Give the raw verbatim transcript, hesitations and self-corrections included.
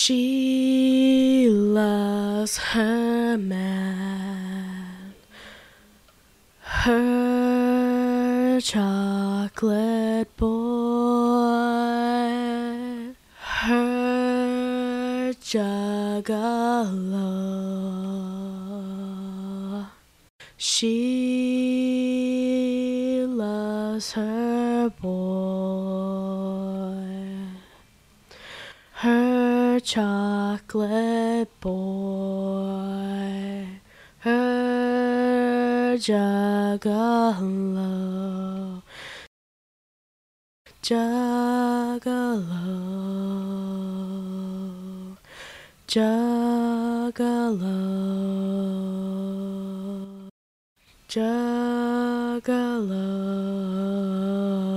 She loves her man, her chocolate boy, her juggalo. She loves her boy, her chocolate boy, her juggalo, juggalo, juggalo, juggalo.